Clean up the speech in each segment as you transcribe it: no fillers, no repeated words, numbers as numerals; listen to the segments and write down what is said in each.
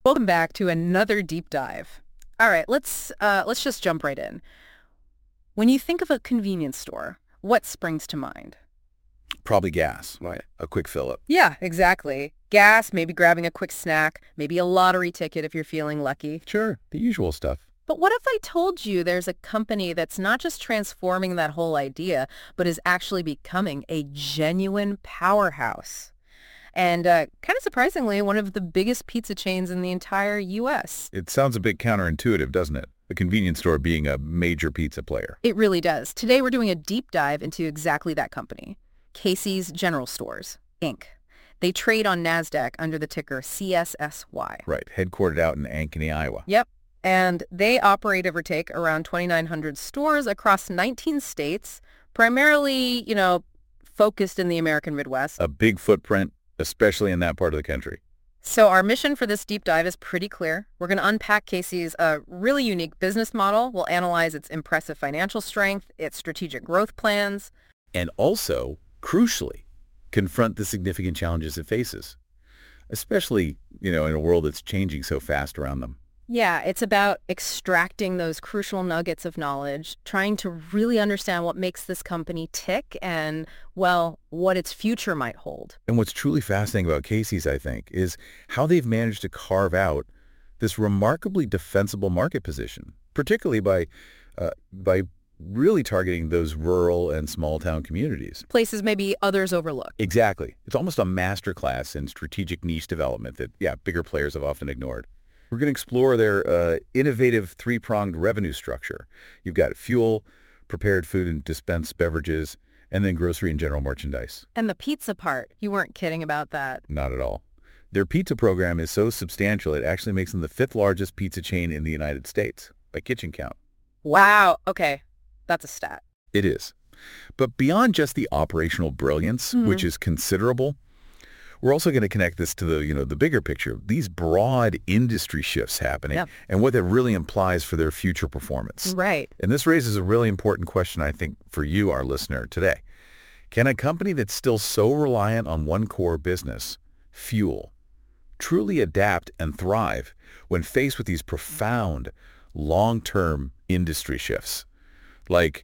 Welcome back to another deep dive. All right, let's just jump right in. When you think of a convenience store, what springs to mind? Probably gas, right? A quick fill-up. Yeah, exactly. Gas, maybe grabbing a quick snack, maybe a lottery ticket if you're feeling lucky. Sure, the usual stuff. But what if I told you there's a company that's not just transforming that whole idea, but is actually becoming a genuine powerhouse? And kind of surprisingly, one of the biggest pizza chains in the entire U.S. It sounds a bit counterintuitive, doesn't it? The convenience store being a major pizza player. It really does. Today we're doing a deep dive into exactly that company, Casey's General Stores, Inc. They trade on NASDAQ under the ticker CSSY. Right, headquartered out in Ankeny, Iowa. Yep. And they operate, give or take, around 2,900 stores across 19 states, primarily, focused in the American Midwest. A big footprint, especially in that part of the country. So our mission for this deep dive is pretty clear. We're going to unpack Casey's really unique business model. We'll analyze its impressive financial strength, its strategic growth plans. And also, crucially, confront the significant challenges it faces, especially, in a world that's changing so fast around them. Yeah, it's about extracting those crucial nuggets of knowledge, trying to really understand what makes this company tick and, well, what its future might hold. And what's truly fascinating about Casey's, I think, is how they've managed to carve out this remarkably defensible market position, particularly by really targeting those rural and small-town communities. Places maybe others overlook. Exactly. It's almost a masterclass in strategic niche development that, bigger players have often ignored. We're going to explore their innovative three-pronged revenue structure. You've got fuel, prepared food and dispensed beverages, and then grocery and general merchandise. And the pizza part, you weren't kidding about that. Not at all. Their pizza program is so substantial it actually makes them the fifth largest pizza chain in the United States by kitchen count. Wow. Okay. That's a stat. It is. But beyond just the operational brilliance, which is considerable, we're also going to connect this to the bigger picture, these broad industry shifts happening and what that really implies for their future performance. Right. And this raises a really important question, I think, for you, our listener, today. Can a company that's still so reliant on one core business, fuel, truly adapt and thrive when faced with these profound, long-term industry shifts, like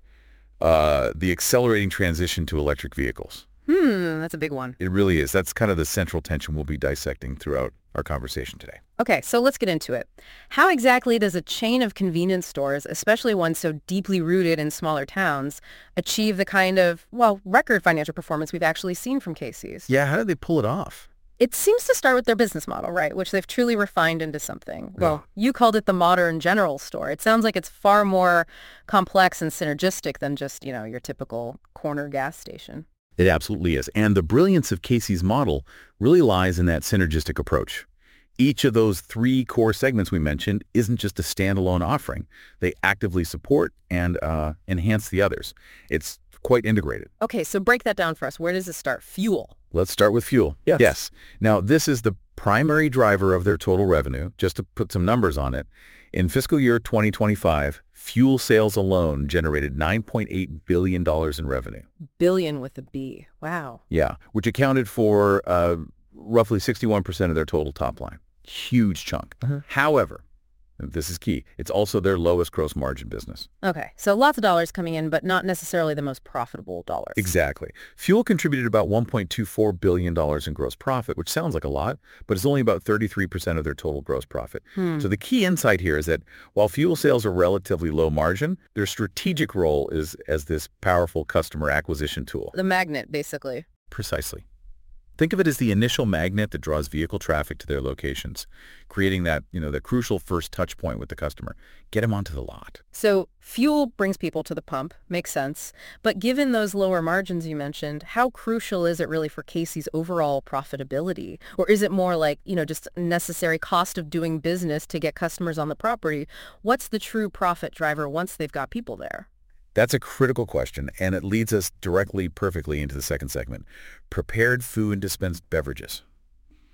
the accelerating transition to electric vehicles? That's a big one. It really is. That's kind of the central tension we'll be dissecting throughout our conversation today. Okay, so let's get into it. How exactly does a chain of convenience stores, especially one so deeply rooted in smaller towns, achieve the kind of, record financial performance we've actually seen from Casey's? Yeah, how did they pull it off? It seems to start with their business model, right, which they've truly refined into something. Well, you called it the modern general store. It sounds like it's far more complex and synergistic than just, your typical corner gas station. It absolutely is. And the brilliance of Casey's model really lies in that synergistic approach. Each of those three core segments we mentioned isn't just a standalone offering. They actively support and enhance the others. It's quite integrated. Okay, so break that down for us. Where does it start? Fuel. Let's start with fuel. Yes. Now, this is the primary driver of their total revenue. Just to put some numbers on it, in fiscal year 2025, fuel sales alone generated $9.8 billion in revenue. Billion with a B. Wow. Yeah, which accounted for roughly 61% of their total top line. Huge chunk. However, and this is key, it's also their lowest gross margin business. Okay, so lots of dollars coming in, but not necessarily the most profitable dollars. Exactly. Fuel contributed about $1.24 billion in gross profit, which sounds like a lot, but it's only about 33% of their total gross profit. So the key insight here is that while fuel sales are relatively low margin, their strategic role is as this powerful customer acquisition tool. The magnet, basically. Precisely. Think of it as the initial magnet that draws vehicle traffic to their locations, creating that, the crucial first touch point with the customer. Get them onto the lot. So fuel brings people to the pump, makes sense. But given those lower margins you mentioned, how crucial is it really for Casey's overall profitability? Or is it more like, just necessary cost of doing business to get customers on the property? What's the true profit driver once they've got people there? That's a critical question, and it leads us perfectly into the second segment, prepared food and dispensed beverages,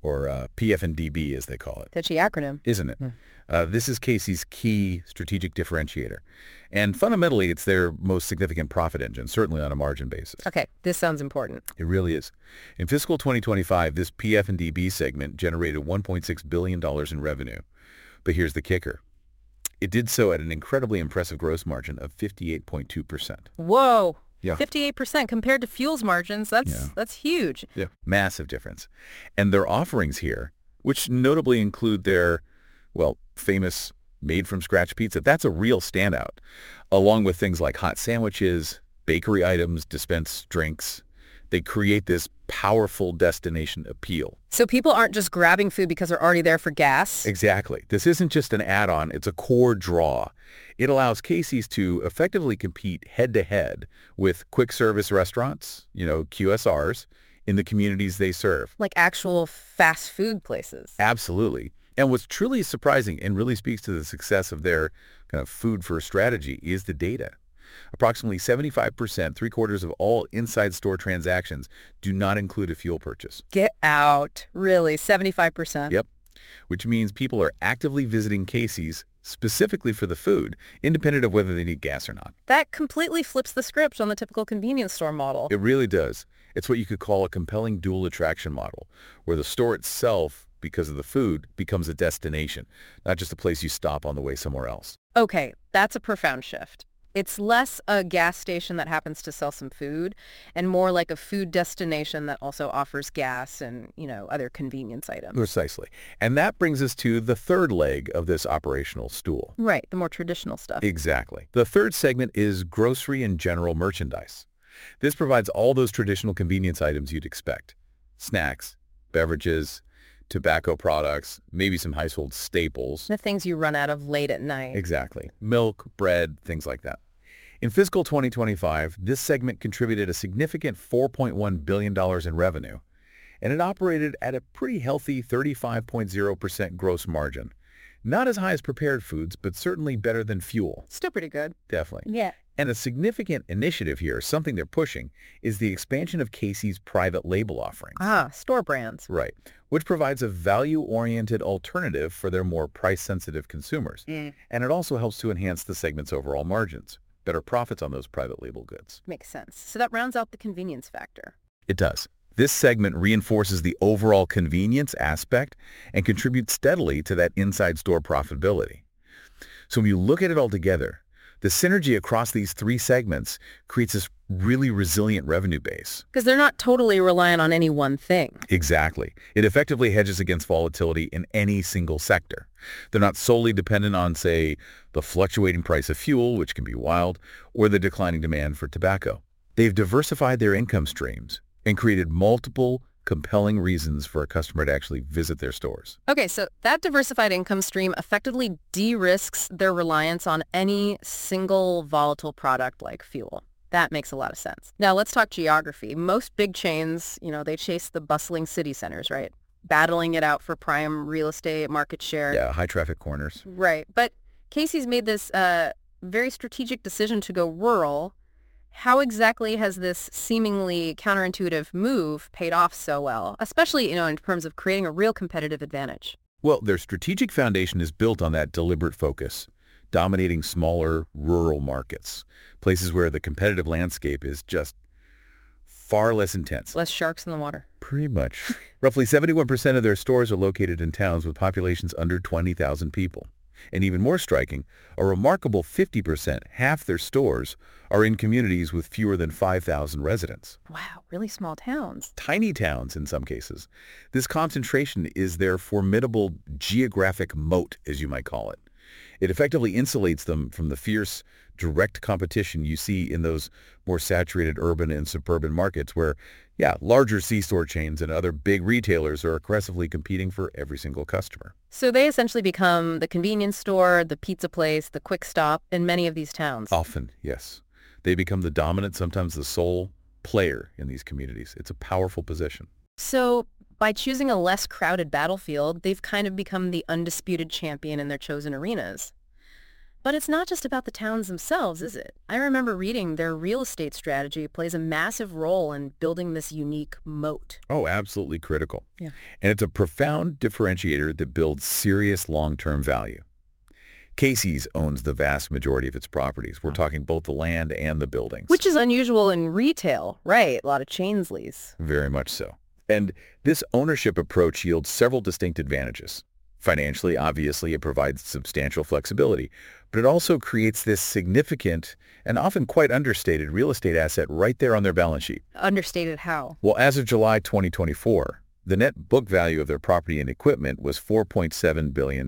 or PF&DB as they call it. Touchy acronym. Isn't it? This is Casey's key strategic differentiator. And fundamentally, it's their most significant profit engine, certainly on a margin basis. Okay, this sounds important. It really is. In fiscal 2025, this PF&DB segment generated $1.6 billion in revenue. But here's the kicker. It did so at an incredibly impressive gross margin of 58.2%. Whoa. Yeah. 58% compared to fuel's margins. That's huge. Yeah. Massive difference. And their offerings here, which notably include their, famous made-from-scratch pizza, that's a real standout, along with things like hot sandwiches, bakery items, dispensed drinks. They create this powerful destination appeal. So people aren't just grabbing food because they're already there for gas? Exactly. This isn't just an add-on, it's a core draw. It allows Casey's to effectively compete head-to-head with quick-service restaurants, QSRs, in the communities they serve. Like actual fast food places? Absolutely. And what's truly surprising and really speaks to the success of their kind of food-first strategy is the data. Approximately 75%, three-quarters of all inside store transactions do not include a fuel purchase. Get out. Really? 75%? Yep. Which means people are actively visiting Casey's specifically for the food, independent of whether they need gas or not. That completely flips the script on the typical convenience store model. It really does. It's what you could call a compelling dual attraction model, where the store itself, because of the food, becomes a destination, not just a place you stop on the way somewhere else. Okay, that's a profound shift. It's less a gas station that happens to sell some food and more like a food destination that also offers gas and, other convenience items. Precisely. And that brings us to the third leg of this operational stool. Right, the more traditional stuff. Exactly. The third segment is grocery and general merchandise. This provides all those traditional convenience items you'd expect. Snacks, beverages, tobacco products, maybe some household staples. The things you run out of late at night. Exactly. Milk, bread, things like that. In fiscal 2025, this segment contributed a significant $4.1 billion in revenue, and it operated at a pretty healthy 35.0% gross margin. Not as high as prepared foods, but certainly better than fuel. Still pretty good. Definitely. Yeah. And a significant initiative here, something they're pushing, is the expansion of Casey's private label offerings. Store brands. Right, which provides a value-oriented alternative for their more price-sensitive consumers. And it also helps to enhance the segment's overall margins. Better profits on those private label goods. Makes sense. So that rounds out the convenience factor. It does. This segment reinforces the overall convenience aspect and contributes steadily to that inside store profitability. So when you look at it all together, the synergy across these three segments creates this really resilient revenue base. Because they're not totally reliant on any one thing. Exactly. It effectively hedges against volatility in any single sector. They're not solely dependent on, say, the fluctuating price of fuel, which can be wild, or the declining demand for tobacco. They've diversified their income streams and created multiple compelling reasons for a customer to actually visit their stores. Okay, so that diversified income stream effectively de-risks their reliance on any single volatile product like fuel. That makes a lot of sense. Now let's talk geography. Most big chains, they chase the bustling city centers, right? Battling it out for prime real estate market share. Yeah, high traffic corners. Right. But Casey's made this very strategic decision to go rural. How exactly has this seemingly counterintuitive move paid off so well, especially, in terms of creating a real competitive advantage? Well, their strategic foundation is built on that deliberate focus, dominating smaller rural markets, places where the competitive landscape is just far less intense. Less sharks in the water. Pretty much. Roughly 71% of their stores are located in towns with populations under 20,000 people. And even more striking, a remarkable 50%, half their stores, are in communities with fewer than 5,000 residents. Wow, really small towns. Tiny towns in some cases. This concentration is their formidable geographic moat, as you might call it. It effectively insulates them from the fierce, direct competition you see in those more saturated urban and suburban markets where, larger C-store chains and other big retailers are aggressively competing for every single customer. So they essentially become the convenience store, the pizza place, the quick stop in many of these towns. Often, yes. They become the dominant, sometimes the sole player in these communities. It's a powerful position. So by choosing a less crowded battlefield, they've kind of become the undisputed champion in their chosen arenas. But it's not just about the towns themselves, is it? I remember reading their real estate strategy plays a massive role in building this unique moat. Oh, absolutely critical. Yeah. And it's a profound differentiator that builds serious long-term value. Casey's owns the vast majority of its properties. We're talking both the land and the buildings. Which is unusual in retail, right? A lot of chains lease. Very much so. And this ownership approach yields several distinct advantages. Financially, obviously, it provides substantial flexibility, but it also creates this significant and often quite understated real estate asset right there on their balance sheet. Understated how? Well, as of July 2024, the net book value of their property and equipment was $4.7 billion.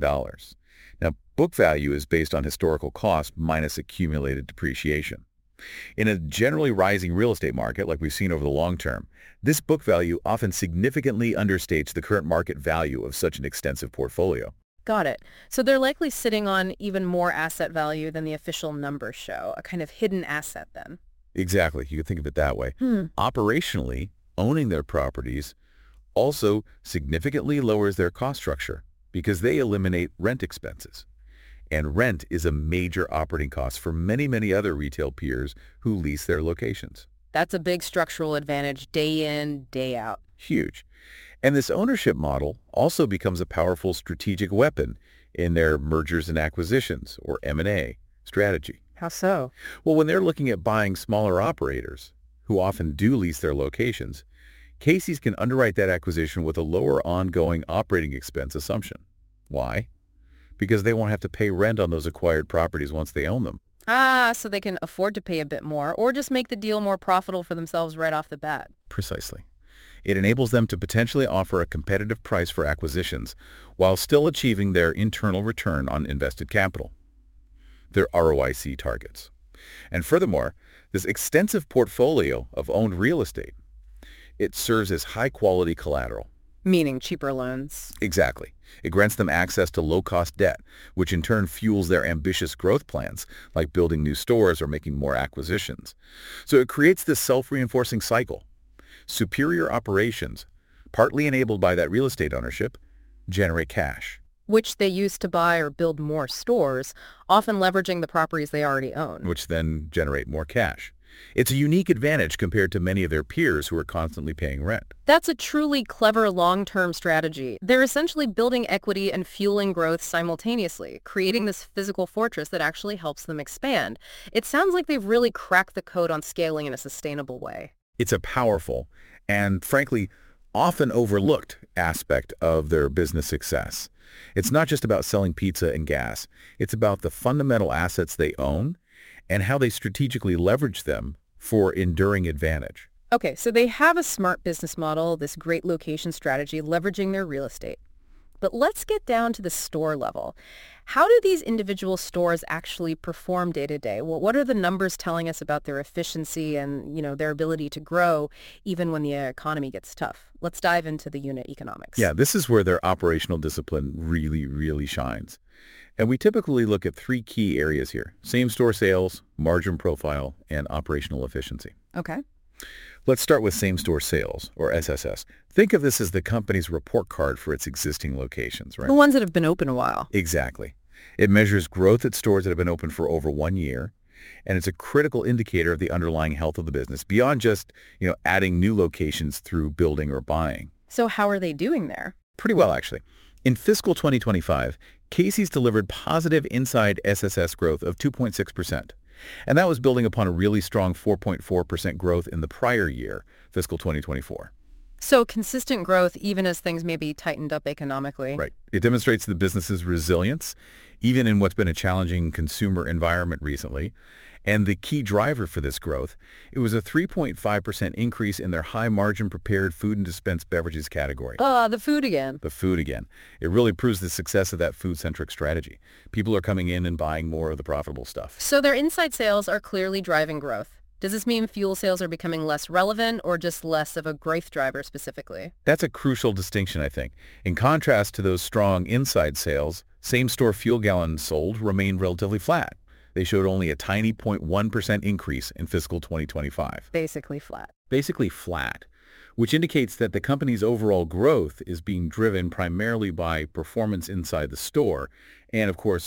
Now, book value is based on historical cost minus accumulated depreciation. In a generally rising real estate market like we've seen over the long term, this book value often significantly understates the current market value of such an extensive portfolio. Got it. So they're likely sitting on even more asset value than the official numbers show, a kind of hidden asset then. Exactly. You could think of it that way. Operationally, owning their properties also significantly lowers their cost structure because they eliminate rent expenses. And rent is a major operating cost for many, many other retail peers who lease their locations. That's a big structural advantage day in, day out. Huge. And this ownership model also becomes a powerful strategic weapon in their mergers and acquisitions, or M&A, strategy. How so? Well, when they're looking at buying smaller operators, who often do lease their locations, Casey's can underwrite that acquisition with a lower ongoing operating expense assumption. Why? Because they won't have to pay rent on those acquired properties once they own them. So they can afford to pay a bit more, or just make the deal more profitable for themselves right off the bat. Precisely. It enables them to potentially offer a competitive price for acquisitions while still achieving their internal return on invested capital, their ROIC targets. And furthermore, this extensive portfolio of owned real estate, it serves as high-quality collateral. Meaning cheaper loans. Exactly. It grants them access to low-cost debt, which in turn fuels their ambitious growth plans, like building new stores or making more acquisitions. So it creates this self-reinforcing cycle. Superior operations, partly enabled by that real estate ownership, generate cash. Which they use to buy or build more stores, often leveraging the properties they already own. Which then generate more cash. It's a unique advantage compared to many of their peers who are constantly paying rent. That's a truly clever long-term strategy. They're essentially building equity and fueling growth simultaneously, creating this physical fortress that actually helps them expand. It sounds like they've really cracked the code on scaling in a sustainable way. It's a powerful and, frankly, often overlooked aspect of their business success. It's not just about selling pizza and gas. It's about the fundamental assets they own and how they strategically leverage them for enduring advantage. Okay, so they have a smart business model, this great location strategy, leveraging their real estate. But let's get down to the store level. How do these individual stores actually perform day to day? Well, what are the numbers telling us about their efficiency and, their ability to grow even when the economy gets tough? Let's dive into the unit economics. Yeah, this is where their operational discipline really, really shines. And we typically look at three key areas here: same-store sales, margin profile, and operational efficiency. Okay. Let's start with same-store sales, or SSS. Think of this as the company's report card for its existing locations, right? The ones that have been open a while. Exactly. It measures growth at stores that have been open for over 1 year, and it's a critical indicator of the underlying health of the business beyond just, adding new locations through building or buying. So how are they doing there? Pretty well, actually. In fiscal 2025, Casey's delivered positive inside SSS growth of 2.6%. And that was building upon a really strong 4.4% growth in the prior year, fiscal 2024. So consistent growth even as things may be tightened up economically. Right. It demonstrates the business's resilience, even in what's been a challenging consumer environment recently. And the key driver for this growth, it was a 3.5% increase in their high-margin prepared food and dispensed beverages category. The food again. The food again. It really proves the success of that food-centric strategy. People are coming in and buying more of the profitable stuff. So their inside sales are clearly driving growth. Does this mean fuel sales are becoming less relevant or just less of a growth driver specifically? That's a crucial distinction, I think. In contrast to those strong inside sales, same-store fuel gallons sold remained relatively flat. They showed only a tiny 0.1% increase in fiscal 2025. Basically flat. Basically flat, which indicates that the company's overall growth is being driven primarily by performance inside the store and, of course,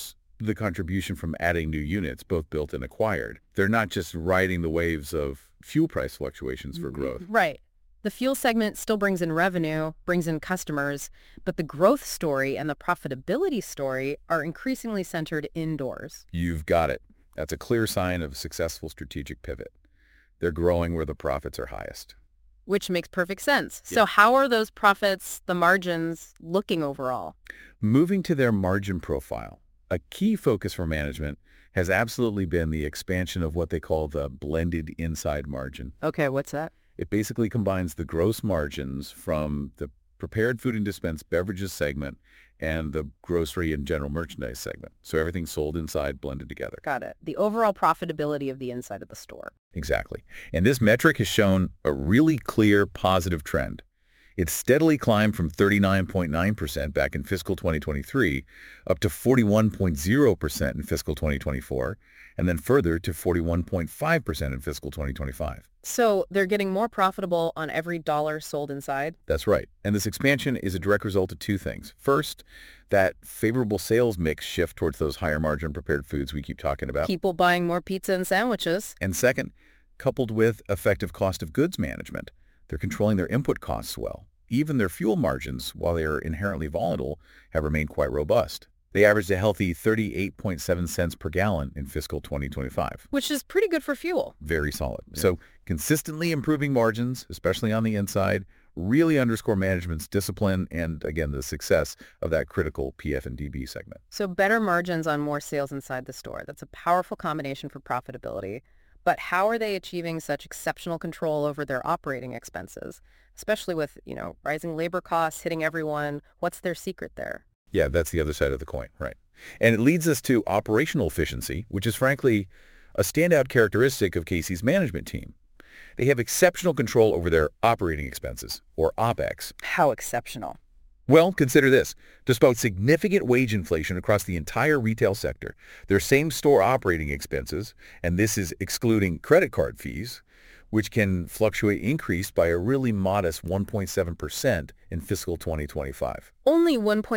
the contribution from adding new units, both built and acquired. They're not just riding the waves of fuel price fluctuations for growth. Right. The fuel segment still brings in revenue, brings in customers, but the growth story and the profitability story are increasingly centered indoors. You've got it. That's a clear sign of a successful strategic pivot. They're growing where the profits are highest. Which makes perfect sense. Yeah. So how are those profits, the margins, looking overall? Moving to their margin profile, a key focus for management has absolutely been the expansion of what they call the blended inside margin. Okay, what's that? It basically combines the gross margins from the prepared food and dispensed beverages segment and the grocery and general merchandise segment. So everything's sold inside, blended together. Got it. The overall profitability of the inside of the store. Exactly. And this metric has shown a really clear positive trend. It's steadily climbed from 39.9% back in fiscal 2023 up to 41.0% in fiscal 2024, and then further to 41.5% in fiscal 2025. So they're getting more profitable on every dollar sold inside? That's right. And this expansion is a direct result of two things. First, that favorable sales mix shift towards those higher margin prepared foods we keep talking about. People buying more pizza and sandwiches. And second, coupled with effective cost of goods management. They're controlling their input costs well. Even their fuel margins, while they are inherently volatile, have remained quite robust. They averaged a healthy 38.7 cents per gallon in fiscal 2025. Which is pretty good for fuel. Very solid. Yeah. So consistently improving margins, especially on the inside, really underscore management's discipline and, again, the success of that critical PF&DB segment. So better margins on more sales inside the store. That's a powerful combination for profitability. But how are they achieving such exceptional control over their operating expenses, especially with, rising labor costs hitting everyone? What's their secret there? Yeah, that's the other side of the coin, right? And it leads us to operational efficiency, which is frankly a standout characteristic of Casey's management team. They have exceptional control over their operating expenses, or OPEX. How exceptional? Well, consider this. Despite significant wage inflation across the entire retail sector, their same-store operating expenses, and this is excluding credit card fees, which can increase by a really modest 1.7% in fiscal 2025. Only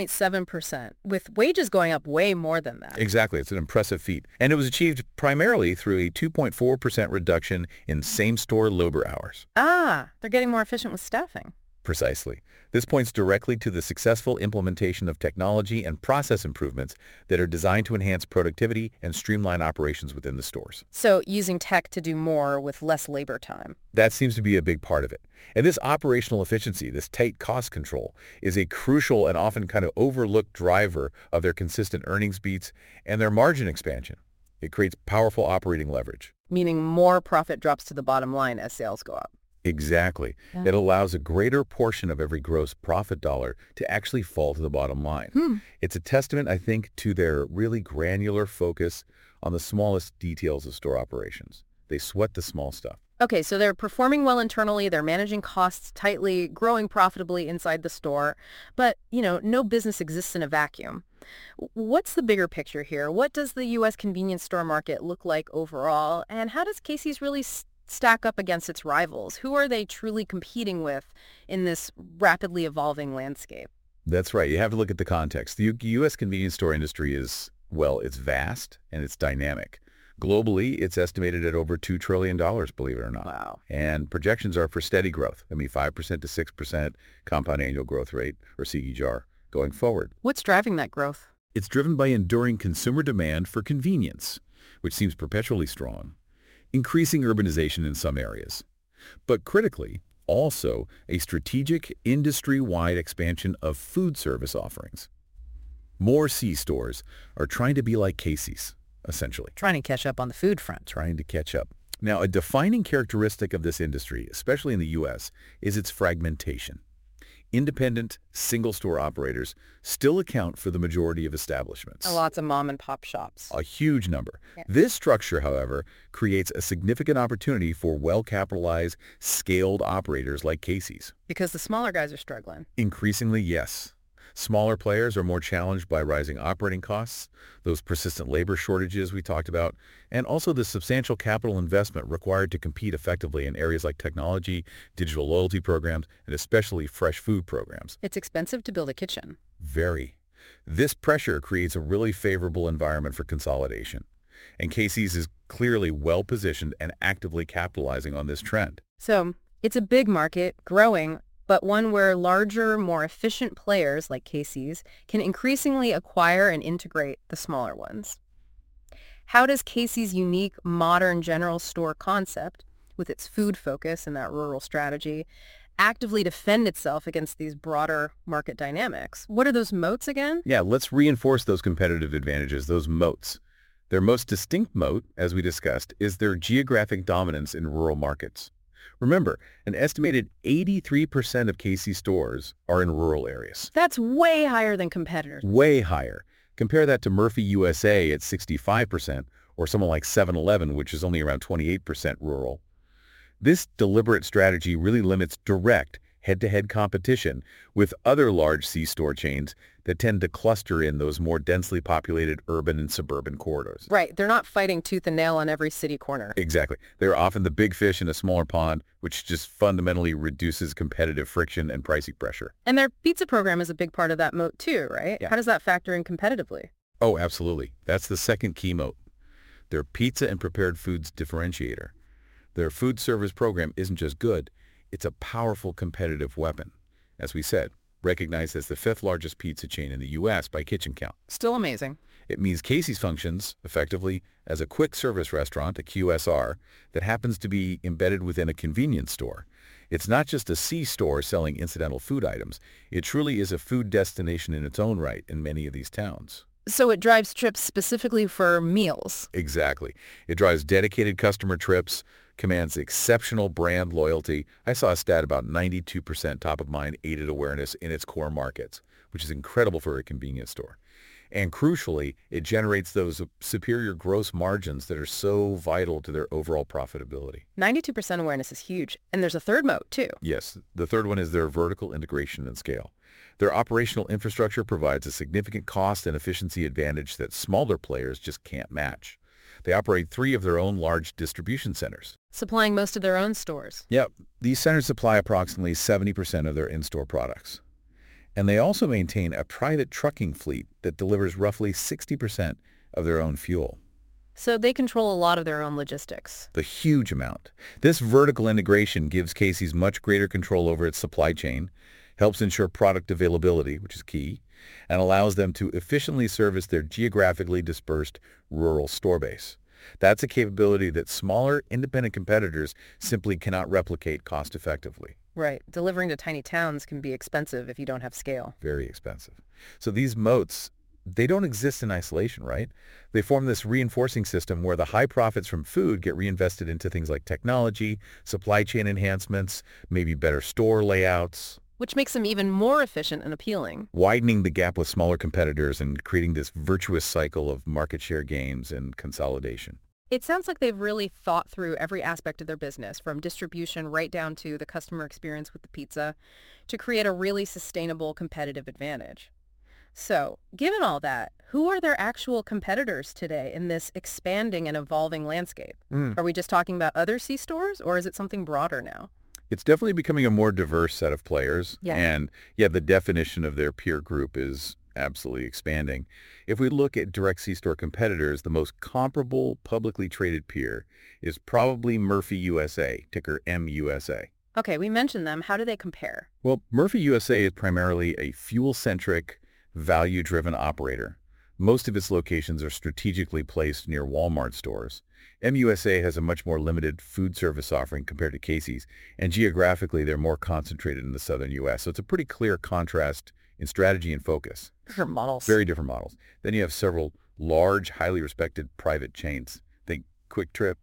1.7%, with wages going up way more than that. Exactly. It's an impressive feat. And it was achieved primarily through a 2.4% reduction in same-store labor hours. Ah, they're getting more efficient with staffing. Precisely. This points directly to the successful implementation of technology and process improvements that are designed to enhance productivity and streamline operations within the stores. So using tech to do more with less labor time. That seems to be a big part of it. And this operational efficiency, this tight cost control, is a crucial and often kind of overlooked driver of their consistent earnings beats and their margin expansion. It creates powerful operating leverage. Meaning more profit drops to the bottom line as sales go up. Exactly. Yeah. It allows a greater portion of every gross profit dollar to actually fall to the bottom line. It's a testament, I think, to their really granular focus on the smallest details of store operations. They sweat the small stuff. Okay, so they're performing well internally, they're managing costs tightly, growing profitably inside the store, but, no business exists in a vacuum. What's the bigger picture here? What does the U.S. convenience store market look like overall, and how does Casey's really stack up against its rivals? Who are they truly competing with in this rapidly evolving landscape? That's right. You have to look at the context. The U.S. convenience store industry is, it's vast and it's dynamic. Globally, it's estimated at over $2 trillion, believe it or not. Wow. And projections are for steady growth. 5% to 6% compound annual growth rate, or CAGR, going forward. What's driving that growth? It's driven by enduring consumer demand for convenience, which seems perpetually strong, increasing urbanization in some areas, but critically, also a strategic industry-wide expansion of food service offerings. More C-stores are trying to be like Casey's, essentially. Trying to catch up on the food front. Trying to catch up. Now, a defining characteristic of this industry, especially in the U.S., is its fragmentation. Independent, single-store operators still account for the majority of establishments. Lots of mom-and-pop shops. A huge number. Yeah. This structure, however, creates a significant opportunity for well-capitalized, scaled operators like Casey's. Because the smaller guys are struggling. Increasingly, yes. Smaller players are more challenged by rising operating costs, those persistent labor shortages we talked about, and also the substantial capital investment required to compete effectively in areas like technology, digital loyalty programs, and especially fresh food programs. It's expensive to build a kitchen. Very. This pressure creates a really favorable environment for consolidation, and Casey's is clearly well-positioned and actively capitalizing on this trend. So it's a big market, growing, but one where larger, more efficient players like Casey's can increasingly acquire and integrate the smaller ones. How does Casey's unique modern general store concept, with its food focus and that rural strategy, actively defend itself against these broader market dynamics? What are those moats again? Yeah, let's reinforce those competitive advantages, those moats. Their most distinct moat, as we discussed, is their geographic dominance in rural markets. Remember, an estimated 83% of Casey's stores are in rural areas. That's way higher than competitors. Way higher. Compare that to Murphy USA at 65%, or someone like 7-Eleven, which is only around 28% rural. This deliberate strategy really limits direct head-to-head competition with other large C-store chains that tend to cluster in those more densely populated urban and suburban corridors. Right. They're not fighting tooth and nail on every city corner. Exactly. They're often the big fish in a smaller pond, which just fundamentally reduces competitive friction and pricing pressure. And their pizza program is a big part of that moat too, right? Yeah. How does that factor in competitively? Oh, absolutely. That's the second key moat. Their pizza and prepared foods differentiator. Their food service program isn't just good, it's a powerful competitive weapon. As we said, recognized as the fifth largest pizza chain in the U.S. by kitchen count. Still amazing. It means Casey's functions, effectively, as a quick service restaurant, a QSR, that happens to be embedded within a convenience store. It's not just a C-store selling incidental food items. It truly is a food destination in its own right in many of these towns. So it drives trips specifically for meals. Exactly. It drives dedicated customer trips, commands exceptional brand loyalty. I saw a stat about 92% top-of-mind aided awareness in its core markets, which is incredible for a convenience store. And crucially, it generates those superior gross margins that are so vital to their overall profitability. 92% awareness is huge. And there's a third moat, too. Yes, the third one is their vertical integration and scale. Their operational infrastructure provides a significant cost and efficiency advantage that smaller players just can't match. They operate 3 of their own large distribution centers. Supplying most of their own stores. Yep, these centers supply approximately 70% of their in-store products. And they also maintain a private trucking fleet that delivers roughly 60% of their own fuel. So they control a lot of their own logistics. The huge amount. This vertical integration gives Casey's much greater control over its supply chain, helps ensure product availability, which is key, and allows them to efficiently service their geographically dispersed rural store base. That's a capability that smaller, independent competitors simply cannot replicate cost-effectively. Right. Delivering to tiny towns can be expensive if you don't have scale. Very expensive. So these moats, they don't exist in isolation, right? They form this reinforcing system where the high profits from food get reinvested into things like technology, supply chain enhancements, maybe better store layouts. Which makes them even more efficient and appealing. Widening the gap with smaller competitors and creating this virtuous cycle of market share gains and consolidation. It sounds like they've really thought through every aspect of their business, from distribution right down to the customer experience with the pizza, to create a really sustainable competitive advantage. So, given all that, who are their actual competitors today in this expanding and evolving landscape? Are we just talking about other C-stores, or is it something broader now? It's definitely becoming a more diverse set of players. Yeah. And yeah, the definition of their peer group is absolutely expanding. If we look at direct C-store competitors, the most comparable publicly traded peer is probably Murphy USA, ticker MUSA. Okay, we mentioned them. How do they compare? Well, Murphy USA is primarily a fuel-centric, value-driven operator. Most of its locations are strategically placed near Walmart stores. MUSA has a much more limited food service offering compared to Casey's, and geographically they're more concentrated in the southern U.S. So it's a pretty clear contrast in strategy and focus. Different models. Very different models. Then you have several large, highly respected private chains. Think Quick Trip,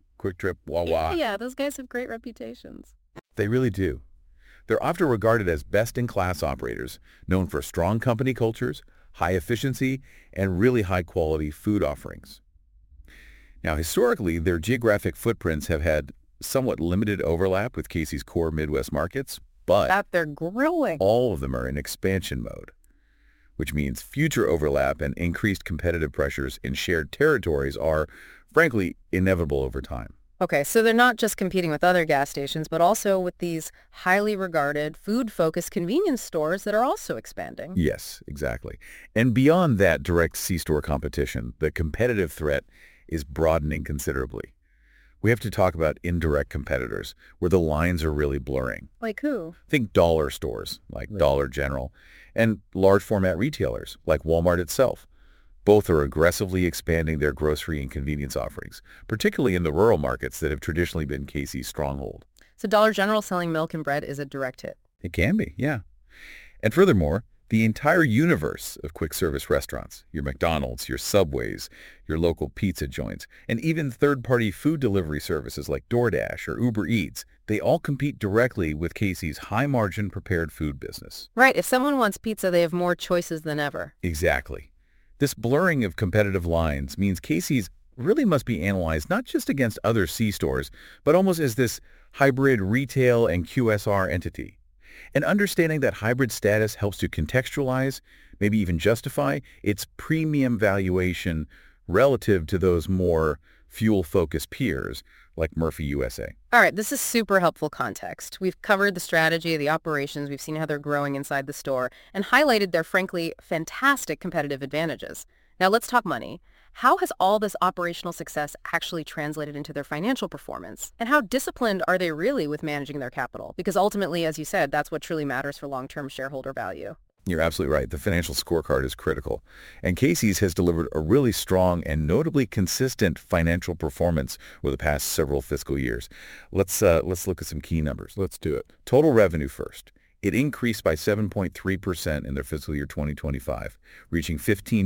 Wawa. Yeah, those guys have great reputations. They really do. They're often regarded as best-in-class operators, known for strong company cultures, high efficiency, and really high-quality food offerings. Now, historically, their geographic footprints have had somewhat limited overlap with Casey's core Midwest markets, but That they're growing. all of them are in expansion mode, which means future overlap and increased competitive pressures in shared territories are, frankly, inevitable over time. Okay, so they're not just competing with other gas stations, but also with these highly regarded food-focused convenience stores that are also expanding. Yes, exactly. And beyond that direct C-store competition, the competitive threat is broadening considerably. We have to talk about indirect competitors, where the lines are really blurring. Like who? Think dollar stores, like Dollar General, and large format retailers, like Walmart itself. Both are aggressively expanding their grocery and convenience offerings, particularly in the rural markets that have traditionally been Casey's stronghold. So Dollar General selling milk and bread is a direct hit. It can be, yeah. And furthermore, the entire universe of quick-service restaurants, your McDonald's, your Subways, your local pizza joints, and even third-party food delivery services like DoorDash or Uber Eats, they all compete directly with Casey's high-margin prepared food business. Right, if someone wants pizza, they have more choices than ever. Exactly. This blurring of competitive lines means Casey's really must be analyzed not just against other C-stores, but almost as this hybrid retail and QSR entity. And understanding that hybrid status helps to contextualize, maybe even justify, its premium valuation relative to those more fuel-focused peers like Murphy USA. All right, this is super helpful context. We've covered the strategy, the operations, we've seen how they're growing inside the store, and highlighted their frankly fantastic competitive advantages. Now let's talk money. How has all this operational success actually translated into their financial performance? And how disciplined are they really with managing their capital? Because ultimately, as you said, that's what truly matters for long-term shareholder value. You're absolutely right. The financial scorecard is critical. And Casey's has delivered a really strong and notably consistent financial performance over the past several fiscal years. Let's look at some key numbers. Let's do it. Total revenue first. It increased by 7.3% in their fiscal year 2025, reaching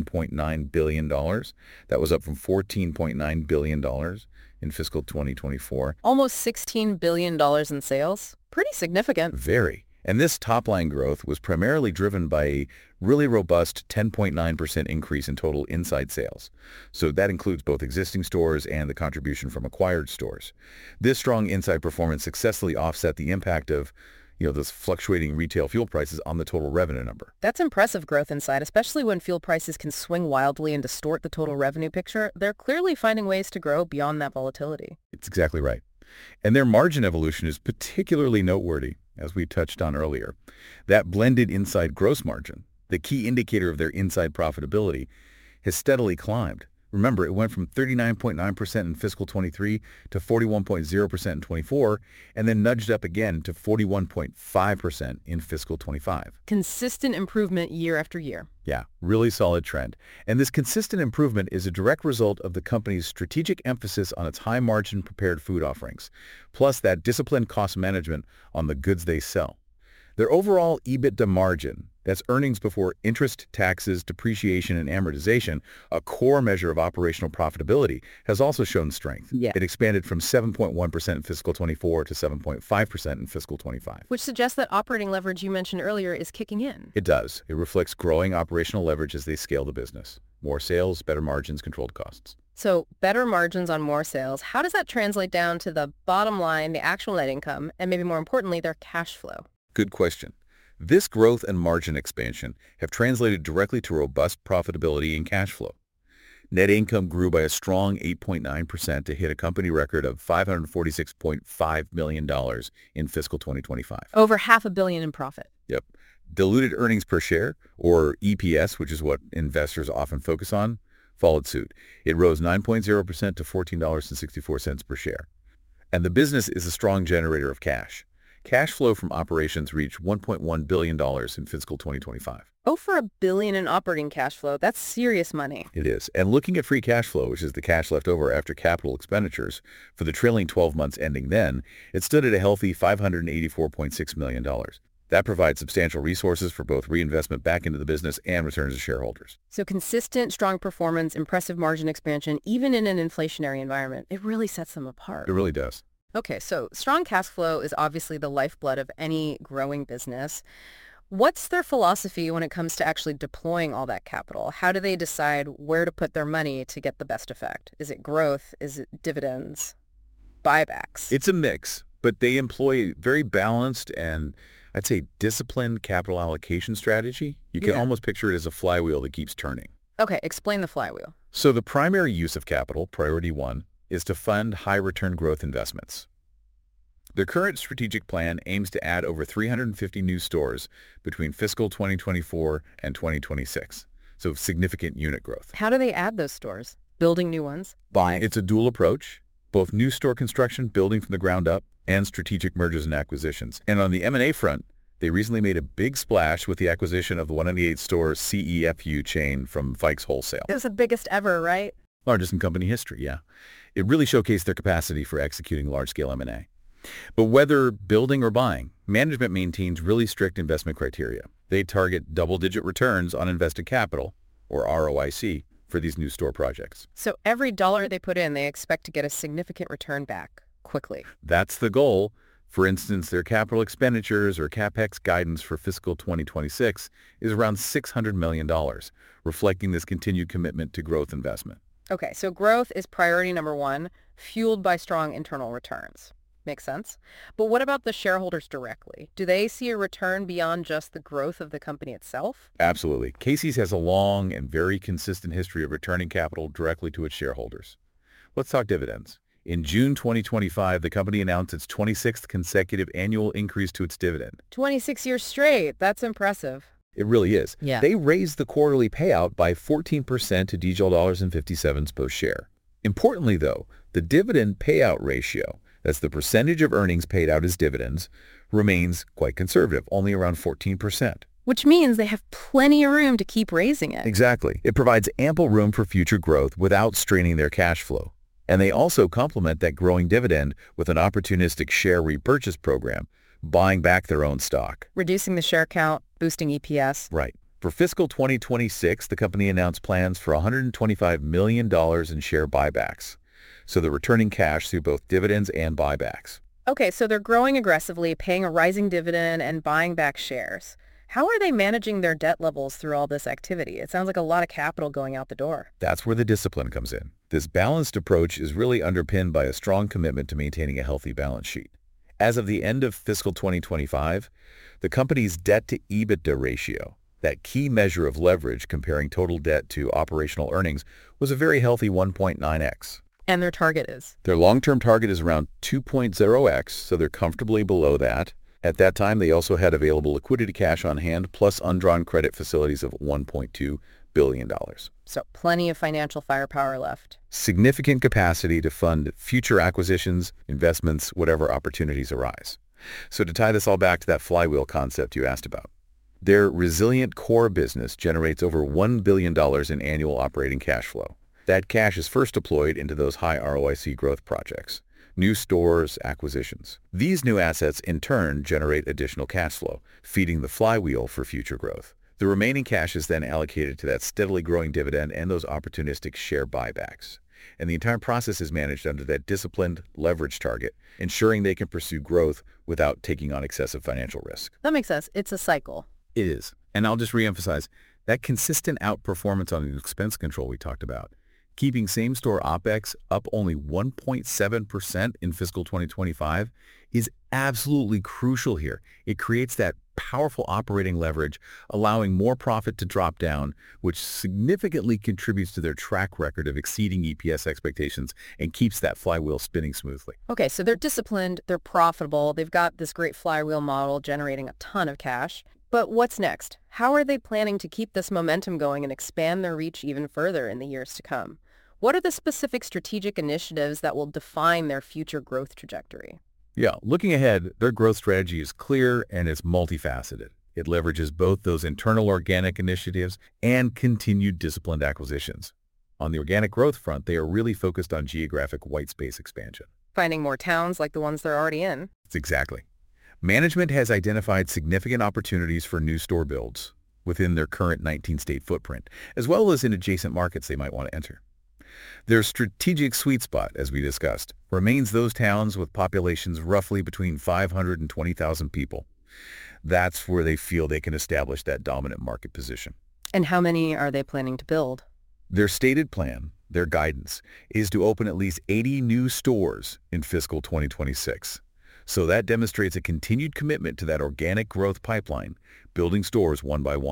$15.9 billion. That was up from $14.9 billion in fiscal 2024. Almost $16 billion in sales. Pretty significant. Very. And this top-line growth was primarily driven by a really robust 10.9% increase in total inside sales. So that includes both existing stores and the contribution from acquired stores. This strong inside performance successfully offset the impact of those fluctuating retail fuel prices on the total revenue number. That's impressive growth inside, especially when fuel prices can swing wildly and distort the total revenue picture. They're clearly finding ways to grow beyond that volatility. It's exactly right. And their margin evolution is particularly noteworthy, as we touched on earlier. That blended inside gross margin, the key indicator of their inside profitability, has steadily climbed. Remember, it went from 39.9% in fiscal 23 to 41.0% in 24, and then nudged up again to 41.5% in fiscal 25. Consistent improvement year after year. Yeah, really solid trend. And this consistent improvement is a direct result of the company's strategic emphasis on its high-margin prepared food offerings, plus that disciplined cost management on the goods they sell. Their overall EBITDA margin, that's earnings before interest, taxes, depreciation, and amortization, a core measure of operational profitability, has also shown strength. Yeah. It expanded from 7.1% in fiscal 24 to 7.5% in fiscal 25. Which suggests that operating leverage you mentioned earlier is kicking in. It does. It reflects growing operational leverage as they scale the business. More sales, better margins, controlled costs. So better margins on more sales. How does that translate down to the bottom line, the actual net income, and maybe more importantly, their cash flow? Good question. This growth and margin expansion have translated directly to robust profitability and cash flow. Net income grew by a strong 8.9% to hit a company record of $546.5 million in fiscal 2025. Over $500 million in profit. Yep. Diluted earnings per share, or EPS, which is what investors often focus on, followed suit. It rose 9.0% to $14.64 per share. And the business is a strong generator of cash. Cash flow from operations reached $1.1 billion in fiscal 2025. Over $1 billion in operating cash flow. That's serious money. It is. And looking at free cash flow, which is the cash left over after capital expenditures, for the trailing 12 months ending then, it stood at a healthy $584.6 million. That provides substantial resources for both reinvestment back into the business and returns to shareholders. So consistent, strong performance, impressive margin expansion, even in an inflationary environment, it really sets them apart. It really does. Okay, so strong cash flow is obviously the lifeblood of any growing business. What's their philosophy when it comes to actually deploying all that capital? How do they decide where to put their money to get the best effect? Is it growth? Is it dividends? Buybacks? It's a mix, but they employ a very balanced and, I'd say, disciplined capital allocation strategy. You can almost picture it as a flywheel that keeps turning. Okay, explain the flywheel. So the primary use of capital, priority one, is to fund high-return growth investments. Their current strategic plan aims to add over 350 new stores between fiscal 2024 and 2026, so significant unit growth. How do they add those stores? Building new ones? It's a dual approach, both new store construction, building from the ground up, and strategic mergers and acquisitions. And on the M&A front, they recently made a big splash with the acquisition of the 198-store CEFU chain from Fikes Wholesale. It was the biggest ever, right? Largest in company history, yeah. It really showcased their capacity for executing large-scale M&A. But whether building or buying, management maintains really strict investment criteria. They target double-digit returns on invested capital, or ROIC, for these new store projects. So every dollar they put in, they expect to get a significant return back quickly. That's the goal. For instance, their capital expenditures or CapEx guidance for fiscal 2026 is around $600 million, reflecting this continued commitment to growth investment. Okay, so growth is priority number one, fueled by strong internal returns. Makes sense. But what about the shareholders directly? Do they see a return beyond just the growth of the company itself? Absolutely. Casey's has a long and very consistent history of returning capital directly to its shareholders. Let's talk dividends. In June 2025, the company announced its 26th consecutive annual increase to its dividend. 26 years straight. That's impressive. It really is. Yeah. They raised the quarterly payout by 14% to $DJL.57 per share. Importantly, though, the dividend payout ratio, that's the percentage of earnings paid out as dividends, remains quite conservative, only around 14%. Which means they have plenty of room to keep raising it. Exactly. It provides ample room for future growth without straining their cash flow. And they also complement that growing dividend with an opportunistic share repurchase program, buying back their own stock. Reducing the share count, boosting EPS. Right. For fiscal 2026, the company announced plans for $125 million in share buybacks. So they're returning cash through both dividends and buybacks. Okay, so they're growing aggressively, paying a rising dividend and buying back shares. How are they managing their debt levels through all this activity? It sounds like a lot of capital going out the door. That's where the discipline comes in. This balanced approach is really underpinned by a strong commitment to maintaining a healthy balance sheet. As of the end of fiscal 2025, the company's debt-to-EBITDA ratio, that key measure of leverage comparing total debt to operational earnings, was a very healthy 1.9x. And their target is? Their long-term target is around 2.0x, so they're comfortably below that. At that time, they also had available liquidity cash on hand plus undrawn credit facilities of $1.2 billion. So plenty of financial firepower left. Significant capacity to fund future acquisitions, investments, whatever opportunities arise. So to tie this all back to that flywheel concept you asked about, their resilient core business generates over $1 billion in annual operating cash flow. That cash is first deployed into those high ROIC growth projects. New stores, acquisitions. These new assets in turn generate additional cash flow, feeding the flywheel for future growth. The remaining cash is then allocated to that steadily growing dividend and those opportunistic share buybacks. And the entire process is managed under that disciplined leverage target, ensuring they can pursue growth without taking on excessive financial risk. That makes sense. It's a cycle. It is. And I'll just reemphasize, that consistent outperformance on the expense control we talked about, keeping same-store OPEX up only 1.7% in fiscal 2025 is absolutely crucial here. It creates that powerful operating leverage, allowing more profit to drop down, which significantly contributes to their track record of exceeding EPS expectations and keeps that flywheel spinning smoothly. Okay, so they're disciplined, they're profitable, they've got this great flywheel model generating a ton of cash. But what's next? How are they planning to keep this momentum going and expand their reach even further in the years to come? What are the specific strategic initiatives that will define their future growth trajectory? Yeah, looking ahead, their growth strategy is clear and it's multifaceted. It leverages both those internal organic initiatives and continued disciplined acquisitions. On the organic growth front, they are really focused on geographic white space expansion. Finding more towns like the ones they're already in? Exactly. Management has identified significant opportunities for new store builds within their current 19-state footprint, as well as in adjacent markets they might want to enter. Their strategic sweet spot, as we discussed, remains those towns with populations roughly between 500 and 20,000 people. That's where they feel they can establish that dominant market position. And how many are they planning to build? Their stated plan, their guidance, is to open at least 80 new stores in fiscal 2026. So that demonstrates a continued commitment to that organic growth pipeline, building stores one by one.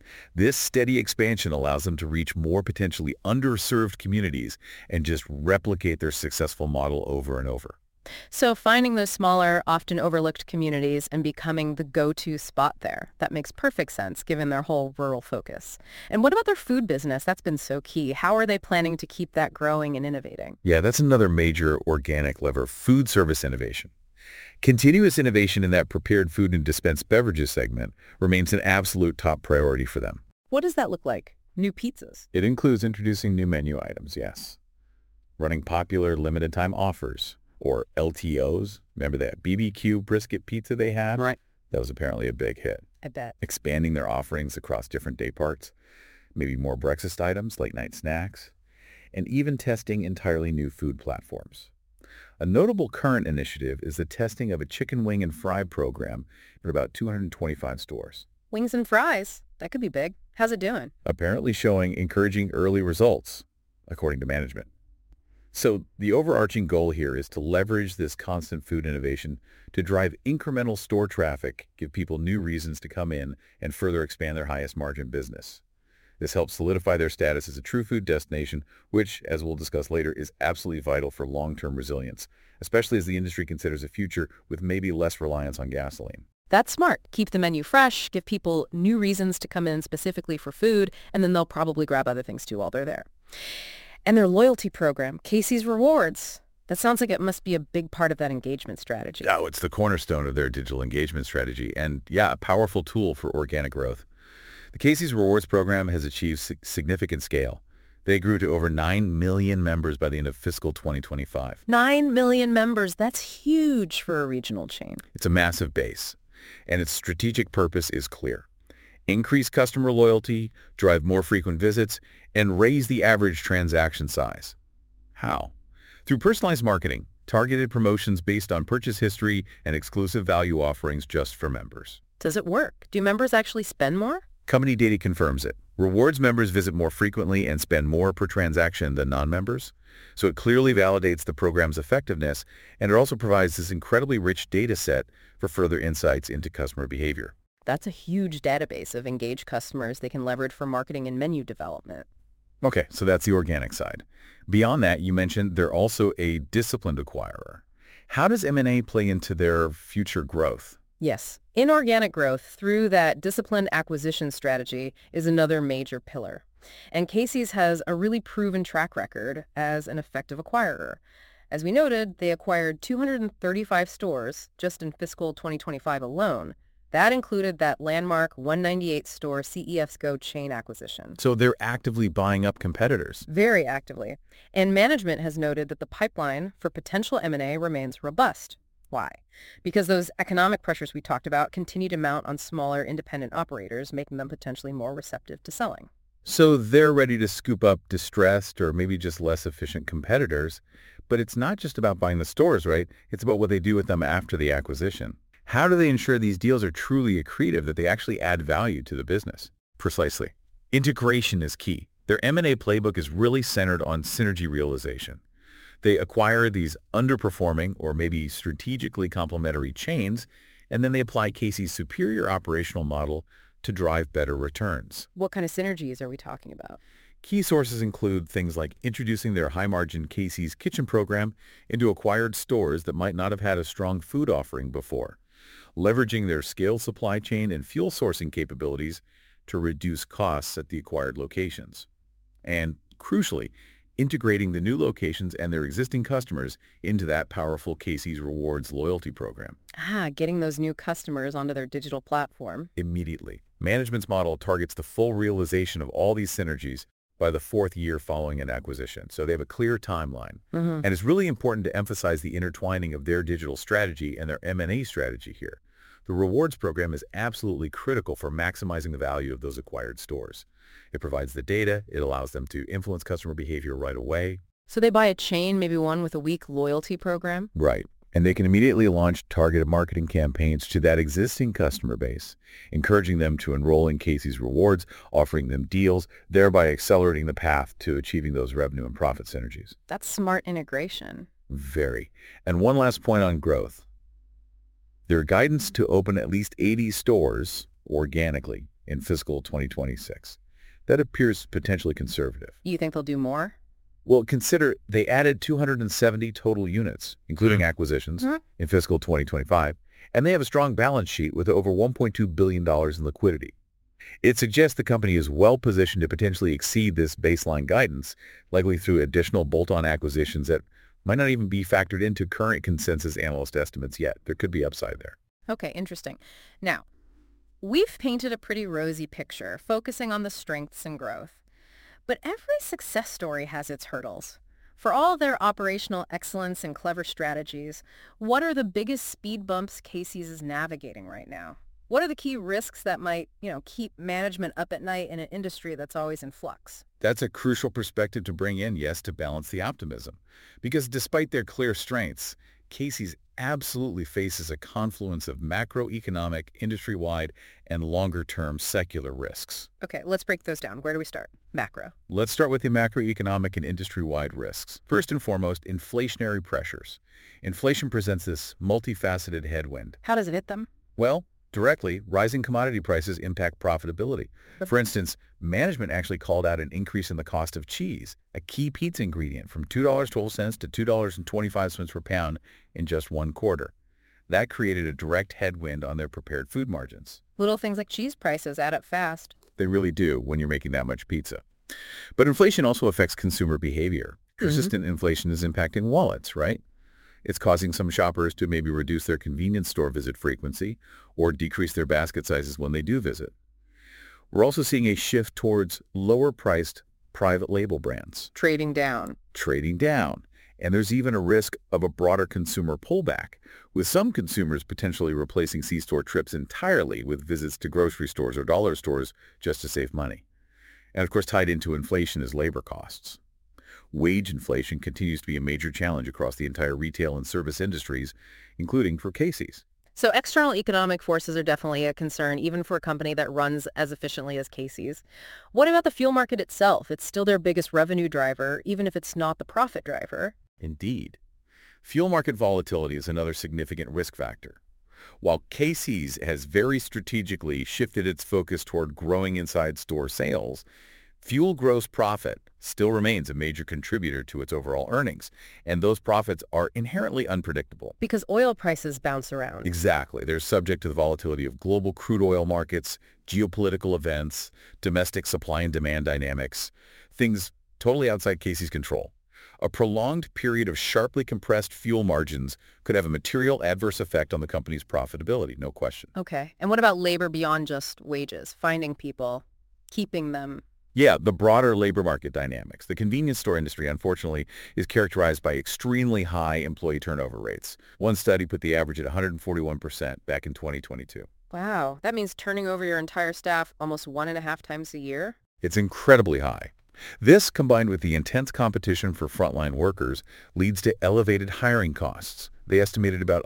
This steady expansion allows them to reach more potentially underserved communities and just replicate their successful model over and over. So finding those smaller, often overlooked communities and becoming the go-to spot there, that makes perfect sense given their whole rural focus. And what about their food business? That's been so key. How are they planning to keep that growing and innovating? Yeah, that's another major organic lever, food service innovation. Continuous innovation in that prepared food and dispensed beverages segment remains an absolute top priority for them. What does that look like? New pizzas? It includes introducing new menu items, yes. Running popular limited time offers, or LTOs. Remember that BBQ brisket pizza they had? Right. That was apparently a big hit. I bet. Expanding their offerings across different day parts, maybe more breakfast items, late night snacks, and even testing entirely new food platforms. A notable current initiative is the testing of a chicken wing and fry program in about 225 stores, Wings and fries. That could be big. How's it doing? apparently showing encouraging early results, according to management. So the overarching goal here is to leverage this constant food innovation to drive incremental store traffic, give people new reasons to come in, and further expand their highest margin business. This helps solidify their status as a true food destination, which, as we'll discuss later, is absolutely vital for long-term resilience, especially as the industry considers a future with maybe less reliance on gasoline. That's smart. Keep the menu fresh, give people new reasons to come in specifically for food, and then they'll probably grab other things too while they're there. And their loyalty program, Casey's Rewards. That sounds like it must be a big part of that engagement strategy. Oh, it's the cornerstone of their digital engagement strategy and, yeah, a powerful tool for organic growth. The Casey's Rewards program has achieved significant scale. They grew to over 9 million members by the end of fiscal 2025. 9 million members. That's huge for a regional chain. It's a massive base, and its strategic purpose is clear. Increase customer loyalty, drive more frequent visits, and raise the average transaction size. How? Through personalized marketing, targeted promotions based on purchase history, and exclusive value offerings just for members. Does it work? Do members actually spend more? Company data confirms it. Rewards members visit more frequently and spend more per transaction than non-members. So it clearly validates the program's effectiveness, and it also provides this incredibly rich data set for further insights into customer behavior. That's a huge database of engaged customers they can leverage for marketing and menu development. Okay, so that's the organic side. Beyond that, you mentioned they're also a disciplined acquirer. How does M&A play into their future growth? Yes, inorganic growth through that disciplined acquisition strategy is another major pillar. And Casey's has a really proven track record as an effective acquirer. As we noted, they acquired 235 stores just in fiscal 2025 alone. That included that landmark 198-store CEF's Go chain acquisition. So they're actively buying up competitors. Very actively. And management has noted that the pipeline for potential M&A remains robust. Why? Because those economic pressures we talked about continue to mount on smaller independent operators, making them potentially more receptive to selling. So they're ready to scoop up distressed or maybe just less efficient competitors. But it's not just about buying the stores, right? It's about what they do with them after the acquisition. How do they ensure these deals are truly accretive, that they actually add value to the business? Precisely. Integration is key. Their M&A playbook is really centered on synergy realization. They acquire these underperforming or maybe strategically complementary chains, and then they apply Casey's superior operational model to drive better returns. What kind of synergies are we talking about? Key sources include things like introducing their high-margin Casey's Kitchen program into acquired stores that might not have had a strong food offering before, leveraging their scaled supply chain and fuel sourcing capabilities to reduce costs at the acquired locations, and, crucially, integrating the new locations and their existing customers into that powerful Casey's Rewards loyalty program. Getting those new customers onto their digital platform. Immediately. Management's model targets the full realization of all these synergies by the 4th year following an acquisition. So they have a clear timeline. And it's really important to emphasize the intertwining of their digital strategy and their M&A strategy here. The rewards program is absolutely critical for maximizing the value of those acquired stores. It provides the data, it allows them to influence customer behavior right away. So they buy a chain, maybe one with a weak loyalty program? Right. And they can immediately launch targeted marketing campaigns to that existing customer base, encouraging them to enroll in Casey's Rewards, offering them deals, thereby accelerating the path to achieving those revenue and profit synergies. That's smart integration. Very. And one last point on growth. Their guidance to open at least 80 stores organically in fiscal 2026. That appears potentially conservative. You think they'll do more? Well, consider they added 270 total units, including acquisitions, in fiscal 2025, and they have a strong balance sheet with over $1.2 billion in liquidity. It suggests the company is well-positioned to potentially exceed this baseline guidance, likely through additional bolt-on acquisitions that might not even be factored into current consensus analyst estimates yet. There could be upside there. Okay, interesting. Now, we've painted a pretty rosy picture, focusing on the strengths and growth. But every success story has its hurdles. For all their operational excellence and clever strategies, what are the biggest speed bumps Casey's is navigating right now? What are the key risks that might, keep management up at night in an industry that's always in flux? That's a crucial perspective to bring in, yes, to balance the optimism. Because despite their clear strengths, Casey's absolutely faces a confluence of macroeconomic, industry-wide, and longer-term secular risks. Okay, let's break those down. Where do we start? Macro. Let's start with the macroeconomic and industry-wide risks. First and foremost, inflationary pressures. Inflation presents this multifaceted headwind. How does it hit them? Well, directly, rising commodity prices impact profitability. For instance, management actually called out an increase in the cost of cheese, a key pizza ingredient, from $2.12 to $2.25 per pound in just one quarter. That created a direct headwind on their prepared food margins. Little things like cheese prices add up fast. They really do when you're making that much pizza. But inflation also affects consumer behavior. Persistent inflation is impacting wallets, right? It's causing some shoppers to maybe reduce their convenience store visit frequency or decrease their basket sizes when they do visit. We're also seeing a shift towards lower-priced private label brands. Trading down. And there's even a risk of a broader consumer pullback, with some consumers potentially replacing C-store trips entirely with visits to grocery stores or dollar stores just to save money. And of course, tied into inflation is labor costs. Wage inflation continues to be a major challenge across the entire retail and service industries, including for Casey's. So external economic forces are definitely a concern, even for a company that runs as efficiently as Casey's. What about the fuel market itself? It's still their biggest revenue driver, even if it's not the profit driver. Indeed. Fuel market volatility is another significant risk factor. While Casey's has very strategically shifted its focus toward growing inside store sales, fuel gross profit still remains a major contributor to its overall earnings, and those profits are inherently unpredictable. Because oil prices bounce around. Exactly. They're subject to the volatility of global crude oil markets, geopolitical events, domestic supply and demand dynamics, things totally outside Casey's control. A prolonged period of sharply compressed fuel margins could have a material adverse effect on the company's profitability, no question. Okay. And what about labor beyond just wages? Finding people, keeping them? Yeah, the broader labor market dynamics. The convenience store industry, unfortunately, is characterized by extremely high employee turnover rates. One study put the average at 141% back in 2022. Wow. That means turning over your entire staff almost 1.5 times a year? It's incredibly high. This, combined with the intense competition for frontline workers, leads to elevated hiring costs. They estimated about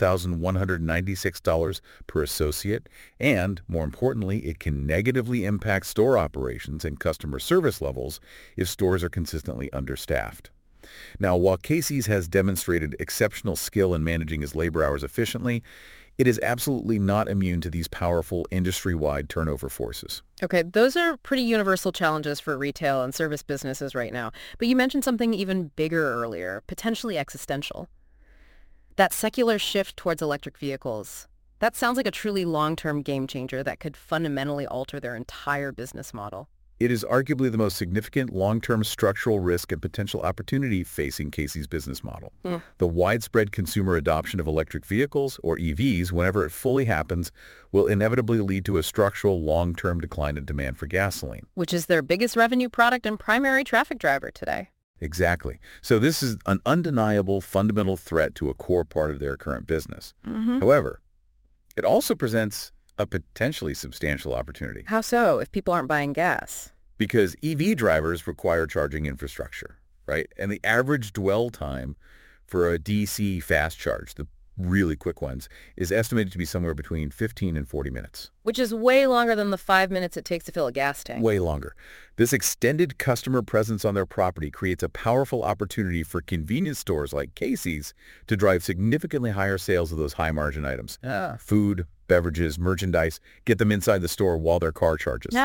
$11,196 per associate, and, more importantly, it can negatively impact store operations and customer service levels if stores are consistently understaffed. Now, while Casey's has demonstrated exceptional skill in managing its labor hours efficiently, it is absolutely not immune to these powerful industry-wide turnover forces. Okay, those are pretty universal challenges for retail and service businesses right now. But you mentioned something even bigger earlier, potentially existential. That secular shift towards electric vehicles. That sounds like a truly long-term game changer that could fundamentally alter their entire business model. It is arguably the most significant long-term structural risk and potential opportunity facing Casey's business model. The widespread consumer adoption of electric vehicles, or EVs, whenever it fully happens, will inevitably lead to a structural long-term decline in demand for gasoline. Which is their biggest revenue product and primary traffic driver today. Exactly. So this is an undeniable fundamental threat to a core part of their current business. However, it also presents a potentially substantial opportunity. How so, if people aren't buying gas? Because EV drivers require charging infrastructure, right? And the average dwell time for a DC fast charge, the really quick ones, is estimated to be somewhere between 15 and 40 minutes. Which is way longer than the 5 minutes it takes to fill a gas tank. Way longer. This extended customer presence on their property creates a powerful opportunity for convenience stores like Casey's to drive significantly higher sales of those high-margin items. Food, beverages, merchandise, get them inside the store while their car charges.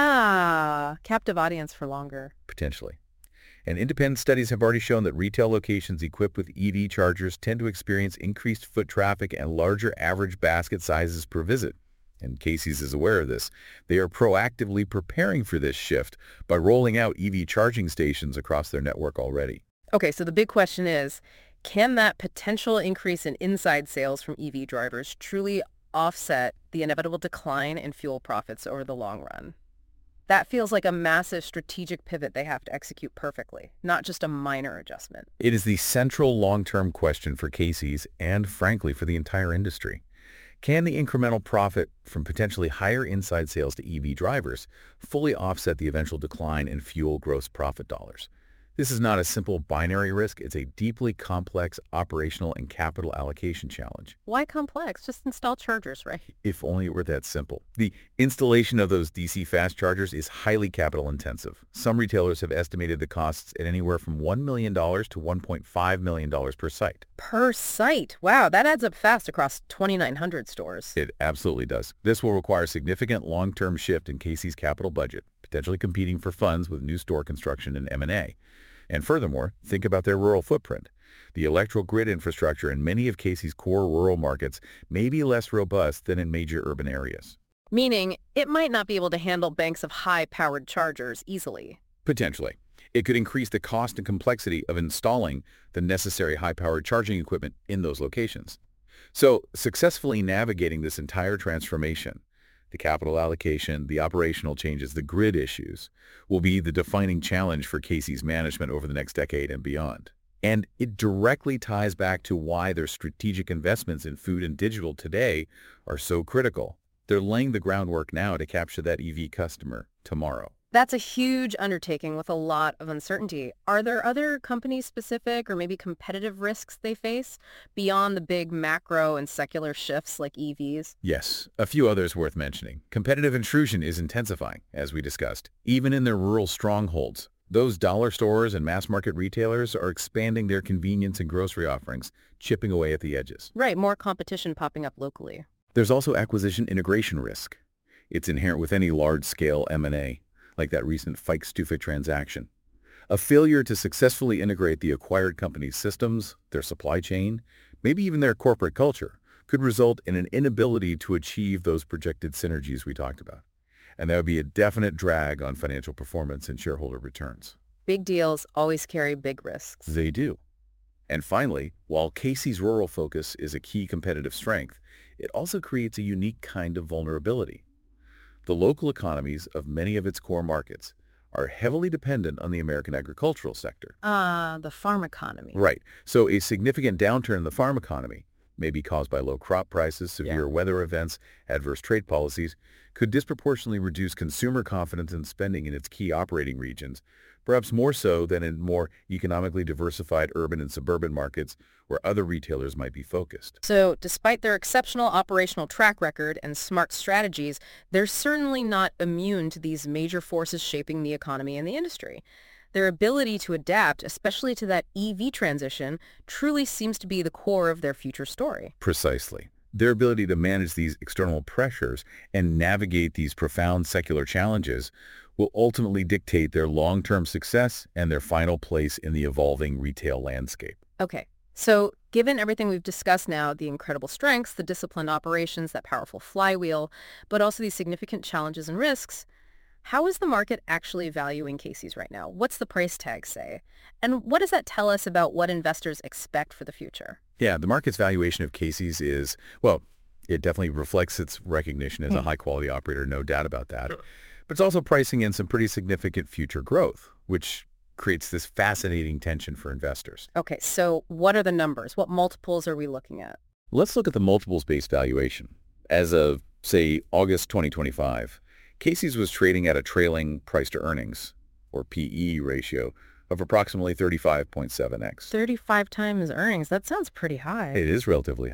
Captive audience for longer. Potentially. And independent studies have already shown that retail locations equipped with EV chargers tend to experience increased foot traffic and larger average basket sizes per visit. And Casey's is aware of this. They are proactively preparing for this shift by rolling out EV charging stations across their network already. Okay, so the big question is, can that potential increase in inside sales from EV drivers truly offset the inevitable decline in fuel profits over the long run? That feels like a massive strategic pivot they have to execute perfectly, not just a minor adjustment. It is the central long-term question for Casey's and, frankly, for the entire industry. Can the incremental profit from potentially higher inside sales to EV drivers fully offset the eventual decline in fuel gross profit dollars? This is not a simple binary risk. It's a deeply complex operational and capital allocation challenge. Why complex? Just install chargers, right? If only it were that simple. The installation of those DC fast chargers is highly capital intensive. Some retailers have estimated the costs at anywhere from $1 million to $1.5 million per site. Per site? Wow, that adds up fast across 2,900 stores. It absolutely does. This will require significant long-term shift in Casey's capital budget, potentially competing for funds with new store construction and M&A. And furthermore, think about their rural footprint. The electrical grid infrastructure in many of Casey's core rural markets may be less robust than in major urban areas. Meaning, it might not be able to handle banks of high-powered chargers easily. Potentially. It could increase the cost and complexity of installing the necessary high-powered charging equipment in those locations. So, successfully navigating this entire transformation, the capital allocation, the operational changes, the grid issues, will be the defining challenge for Casey's management over the next decade and beyond. And it directly ties back to why their strategic investments in food and digital today are so critical. They're laying the groundwork now to capture that EV customer tomorrow. That's a huge undertaking with a lot of uncertainty. Are there other company-specific or maybe competitive risks they face beyond the big macro and secular shifts like EVs? Yes, a few others worth mentioning. Competitive intrusion is intensifying, as we discussed, even in their rural strongholds. Those dollar stores and mass-market retailers are expanding their convenience and grocery offerings, chipping away at the edges. Right, more competition popping up locally. There's also acquisition integration risk. It's inherent with any large-scale M&A, like that recent Fikes-Tufit transaction. A failure to successfully integrate the acquired company's systems, their supply chain, maybe even their corporate culture, could result in an inability to achieve those projected synergies we talked about. And that would be a definite drag on financial performance and shareholder returns. Big deals always carry big risks. They do. And finally, while Casey's rural focus is a key competitive strength, it also creates a unique kind of vulnerability. The local economies of many of its core markets are heavily dependent on the American agricultural sector. The farm economy. Right. So a significant downturn in the farm economy, may be caused by low crop prices, severe weather events, adverse trade policies, could disproportionately reduce consumer confidence and spending in its key operating regions, perhaps more so than in more economically diversified urban and suburban markets where other retailers might be focused. So, despite their exceptional operational track record and smart strategies, they're certainly not immune to these major forces shaping the economy and the industry. Their ability to adapt, especially to that EV transition, truly seems to be the core of their future story. Precisely. Their ability to manage these external pressures and navigate these profound secular challenges will ultimately dictate their long-term success and their final place in the evolving retail landscape. Okay, so given everything we've discussed now, the incredible strengths, the disciplined operations, that powerful flywheel, but also these significant challenges and risks, how is the market actually valuing Casey's right now? What's the price tag say? And what does that tell us about what investors expect for the future? Yeah, the market's valuation of Casey's is, well, it definitely reflects its recognition as a high-quality operator, no doubt about that. Sure. But it's also pricing in some pretty significant future growth, which creates this fascinating tension for investors. Okay, so what are the numbers? What multiples are we looking at? Let's look at the multiples-based valuation. As of, say, August 2025, Casey's was trading at a trailing price-to-earnings, or PE ratio, of approximately 35.7x. 35 times earnings. That sounds pretty high. It is relatively high.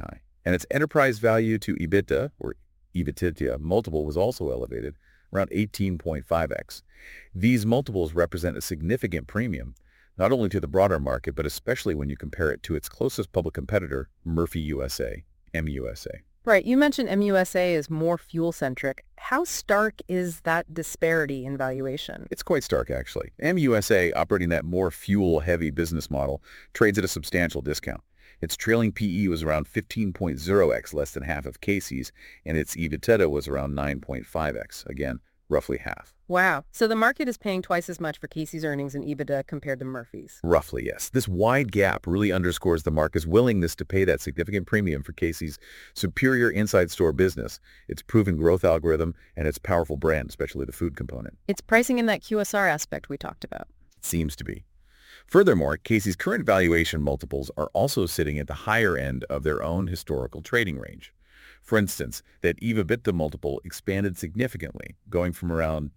And its enterprise value to EBITDA, or EBITDA multiple, was also elevated, around 18.5x. These multiples represent a significant premium, not only to the broader market, but especially when you compare it to its closest public competitor, Murphy USA, MUSA. Right, you mentioned MUSA is more fuel-centric. How stark is that disparity in valuation? It's quite stark, actually. MUSA, operating that more fuel-heavy business model, trades at a substantial discount. Its trailing PE was around 15.0x, less than half of Casey's, and its EBITDA was around 9.5x, again, roughly half. Wow. So the market is paying twice as much for Casey's earnings and EBITDA compared to Murphy's. Roughly, yes. This wide gap really underscores the market's willingness to pay that significant premium for Casey's superior inside store business, its proven growth algorithm, and its powerful brand, especially the food component. It's pricing in that QSR aspect we talked about. It seems to be. Furthermore, Casey's current valuation multiples are also sitting at the higher end of their own historical trading range. For instance, that EV/EBITDA multiple expanded significantly, going from around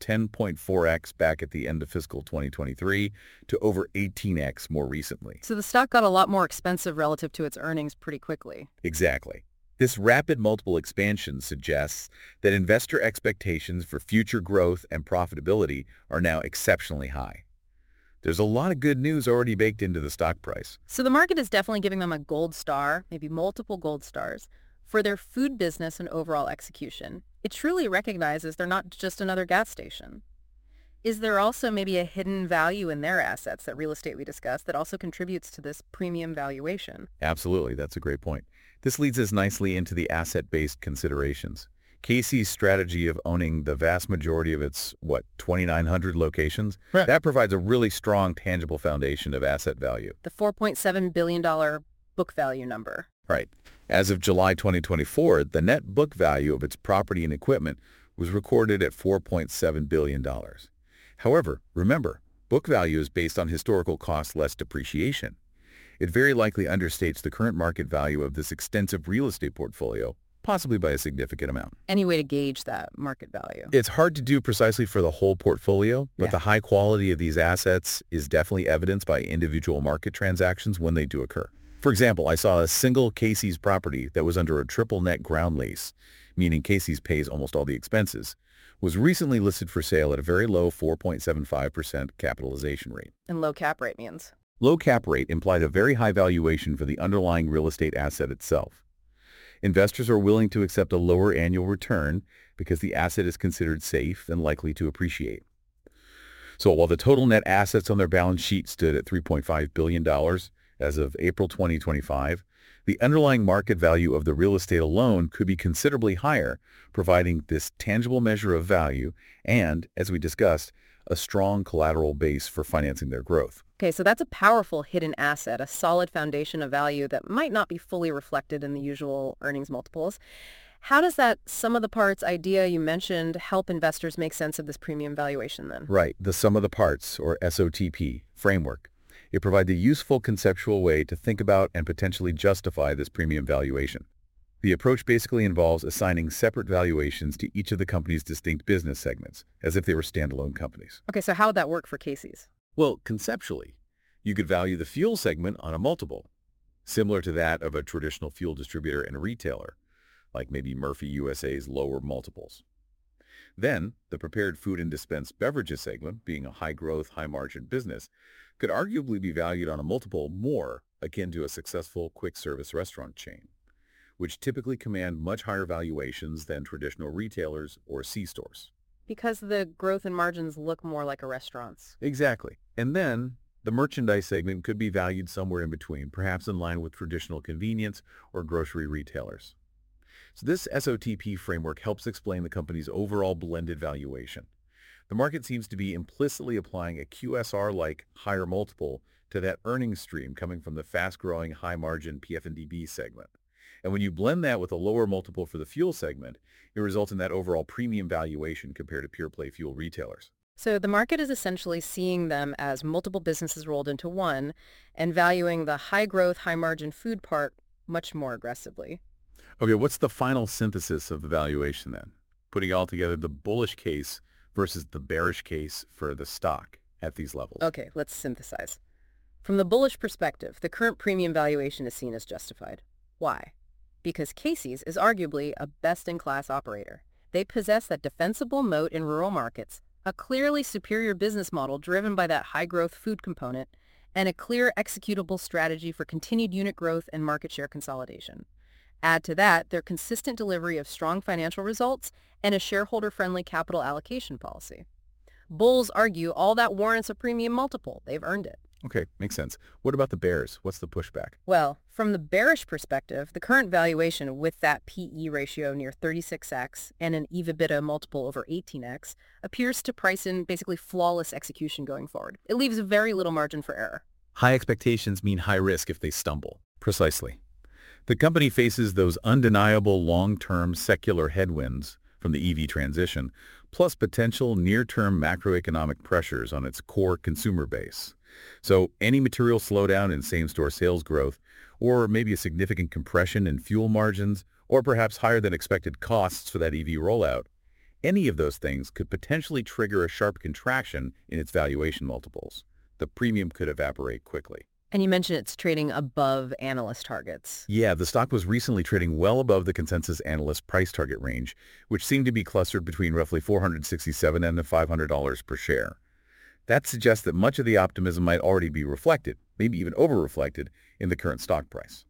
10.4x back at the end of fiscal 2023 to over 18x more recently. So the stock got a lot more expensive relative to its earnings pretty quickly. Exactly. This rapid multiple expansion suggests that investor expectations for future growth and profitability are now exceptionally high. There's a lot of good news already baked into the stock price. So the market is definitely giving them a gold star, maybe multiple gold stars, for their food business and overall execution. It truly recognizes they're not just another gas station. Is there also maybe a hidden value in their assets, that real estate we discussed, that also contributes to this premium valuation? Absolutely, that's a great point. This leads us nicely into the asset-based considerations. Casey's strategy of owning the vast majority of its, 2,900 locations, Right. that provides a really strong, tangible foundation of asset value. The $4.7 billion book value number. Right. As of July 2024, the net book value of its property and equipment was recorded at $4.7 billion. However, remember, book value is based on historical cost less depreciation. It very likely understates the current market value of this extensive real estate portfolio, possibly by a significant amount. Any way to gauge that market value? It's hard to do precisely for the whole portfolio, but Yeah. the high quality of these assets is definitely evidenced by individual market transactions when they do occur. For example, I saw a single Casey's property that was under a triple net ground lease, meaning Casey's pays almost all the expenses, was recently listed for sale at a very low 4.75% capitalization rate. And low cap rate means? Low cap rate implied a very high valuation for the underlying real estate asset itself. Investors are willing to accept a lower annual return because the asset is considered safe and likely to appreciate. So while the total net assets on their balance sheet stood at $3.5 billion as of April 2025, the underlying market value of the real estate alone could be considerably higher, providing this tangible measure of value and, as we discussed, a strong collateral base for financing their growth. Okay, so that's a powerful hidden asset, a solid foundation of value that might not be fully reflected in the usual earnings multiples. How does that sum of the parts idea you mentioned help investors make sense of this premium valuation then? Right, the sum of the parts, or SOTP, framework. It provides a useful conceptual way to think about and potentially justify this premium valuation. The approach basically involves assigning separate valuations to each of the company's distinct business segments, as if they were standalone companies. Okay, so how would that work for Casey's? Well, conceptually, you could value the fuel segment on a multiple, similar to that of a traditional fuel distributor and retailer, like maybe Murphy USA's lower multiples. Then, the prepared food and dispensed beverages segment, being a high-growth, high-margin business, could arguably be valued on a multiple more akin to a successful quick-service restaurant chain, which typically command much higher valuations than traditional retailers or C-stores. Because the growth and margins look more like a restaurant's. Exactly. And then, the merchandise segment could be valued somewhere in between, perhaps in line with traditional convenience or grocery retailers. So this SOTP framework helps explain the company's overall blended valuation. The market seems to be implicitly applying a QSR-like higher multiple to that earnings stream coming from the fast-growing, high-margin PF&DB segment. And when you blend that with a lower multiple for the fuel segment, it results in that overall premium valuation compared to pure-play fuel retailers. So the market is essentially seeing them as multiple businesses rolled into one and valuing the high-growth, high-margin food part much more aggressively. Okay, what's the final synthesis of the valuation then? Putting all together the bullish case versus the bearish case for the stock at these levels. Okay, let's synthesize. From the bullish perspective, the current premium valuation is seen as justified. Why? because Casey's is arguably a best-in-class operator. They possess that defensible moat in rural markets, a clearly superior business model driven by that high-growth food component, and a clear executable strategy for continued unit growth and market share consolidation. Add to that their consistent delivery of strong financial results and a shareholder-friendly capital allocation policy. Bulls argue all that warrants a premium multiple. They've earned it. Okay, makes sense. What about the bears? What's the pushback? Well, from the bearish perspective, the current valuation with that PE ratio near 36x and an EV/EBITDA multiple over 18x appears to price in basically flawless execution going forward. It leaves very little margin for error. High expectations mean high risk if they stumble. Precisely. The company faces those undeniable long-term secular headwinds from the EV transition, plus potential near-term macroeconomic pressures on its core consumer base. So any material slowdown in same-store sales growth, or maybe a significant compression in fuel margins, or perhaps higher than expected costs for that EV rollout, any of those things could potentially trigger a sharp contraction in its valuation multiples. The premium could evaporate quickly. And you mentioned it's trading above analyst targets. Yeah, the stock was recently trading well above the consensus analyst price target range, which seemed to be clustered between roughly $467 and $500 per share. That suggests that much of the optimism might already be reflected, maybe even over-reflected, in the current stock price.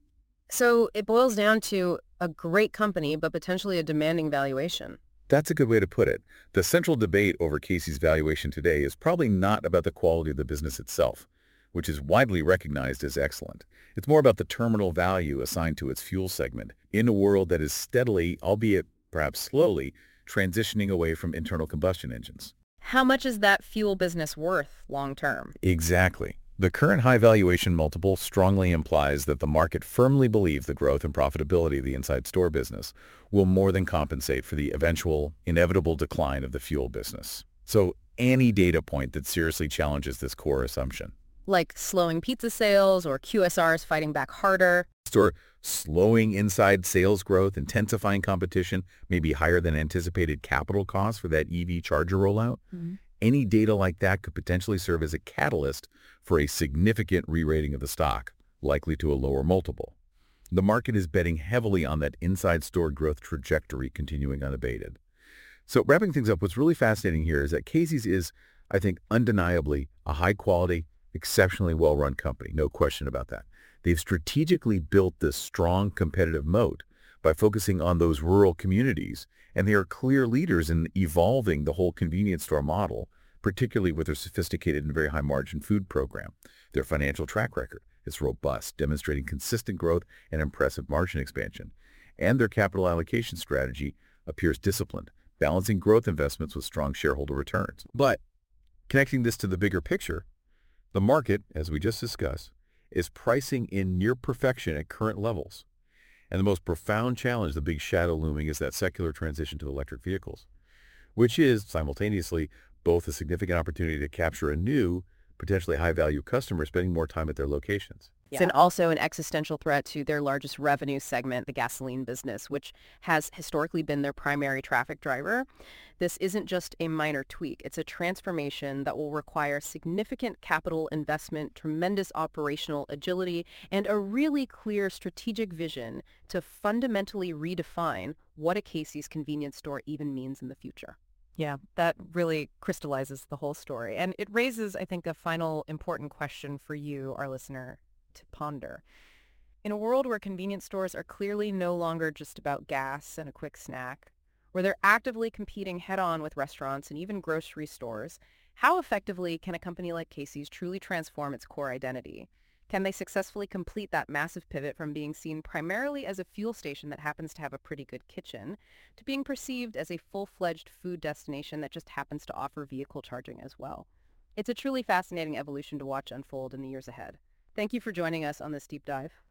So it boils down to a great company, but potentially a demanding valuation. That's a good way to put it. The central debate over Casey's valuation today is probably not about the quality of the business itself, which is widely recognized as excellent. It's more about the terminal value assigned to its fuel segment in a world that is steadily, albeit perhaps slowly, transitioning away from internal combustion engines. How much is that fuel business worth long term? Exactly. The current high valuation multiple strongly implies that the market firmly believes the growth and profitability of the inside store business will more than compensate for the eventual, inevitable decline of the fuel business. So any data point that seriously challenges this core assumption, Like slowing pizza sales or QSRs fighting back harder. or slowing inside sales growth, intensifying competition, maybe higher than anticipated capital costs for that EV charger rollout, any data like that could potentially serve as a catalyst for a significant re-rating of the stock, likely to a lower multiple. The market is betting heavily on that inside store growth trajectory continuing unabated. So wrapping things up, what's really fascinating here is that Casey's is, I think, undeniably a high-quality, exceptionally well-run company, no question about that. They've strategically built this strong competitive moat by focusing on those rural communities, and they are clear leaders in evolving the whole convenience store model, particularly with their sophisticated and very high-margin food program. Their financial track record is robust, demonstrating consistent growth and impressive margin expansion. And their capital allocation strategy appears disciplined, balancing growth investments with strong shareholder returns. But connecting this to the bigger picture, the market, as we just discussed, is pricing in near perfection at current levels. And the most profound challenge, the big shadow looming, is that secular transition to electric vehicles, which is simultaneously both a significant opportunity to capture a new, potentially high-value customer spending more time at their locations. Yeah. And also an existential threat to their largest revenue segment, the gasoline business, which has historically been their primary traffic driver. This isn't just a minor tweak. It's a transformation that will require significant capital investment, tremendous operational agility, and a really clear strategic vision to fundamentally redefine what a Casey's convenience store even means in the future. Yeah, that really crystallizes the whole story. And it raises, I think, a final important question for you, our listener, to ponder. In a world where convenience stores are clearly no longer just about gas and a quick snack, where they're actively competing head-on with restaurants and even grocery stores, how effectively can a company like Casey's truly transform its core identity? Can they successfully complete that massive pivot from being seen primarily as a fuel station that happens to have a pretty good kitchen to being perceived as a full-fledged food destination that just happens to offer vehicle charging as well? It's a truly fascinating evolution to watch unfold in the years ahead. Thank you for joining us on this deep dive.